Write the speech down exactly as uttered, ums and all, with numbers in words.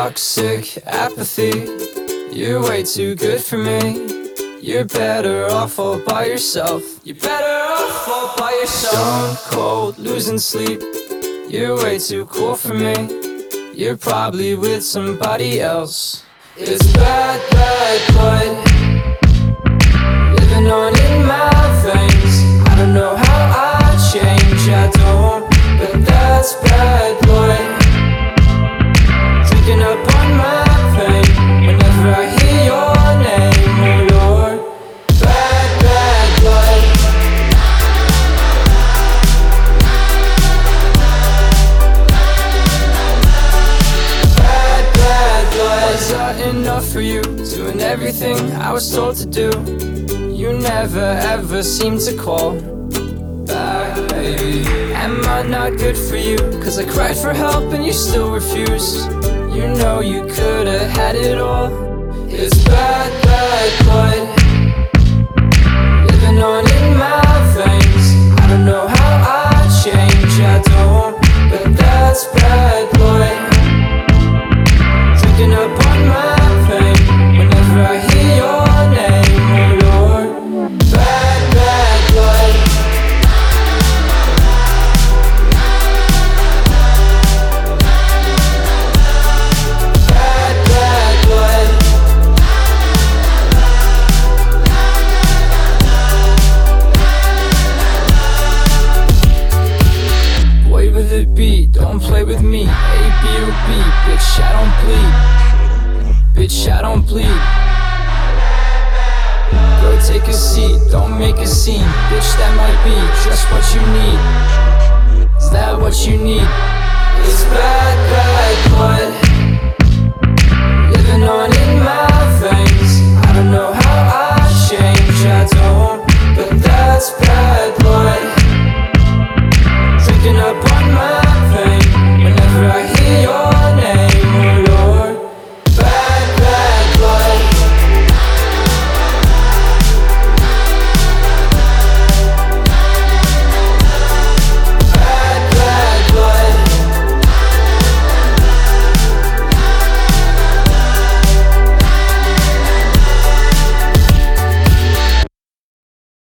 Toxic apathy, you're way too good for me. You're better off all by yourself. You're better off all by yourself. Stone cold, losing sleep, you're way too cool for me. You're probably with somebody else. It's bad, bad blood living on in my veins. I don't know how I change, I don't, but that's bad blood drinking up on my pain whenever I hear your name, oh Lord. Bad, bad blood. Bad, bad blood. Was that enough for you? Doing everything I was told to do. You never ever seem to call back, baby. Am I not good for you? Cause I cried for help and you still refuse. You know you could've had it all. It's bad, bad blood living on in my veins. I don't know how I change, I don't, but that's bad blood drinking up on my pain whenever I hear your name, oh Lord. Bad, bad blood. Bad, bad blood. Boy with a beat, don't play with me. A, B, or B, bitch, I don't bleed. Bitch, I don't bleed. Go take a seat, don't make a scene. Bitch, that might be just what you need. Is that what you need? It's bad, bad blood.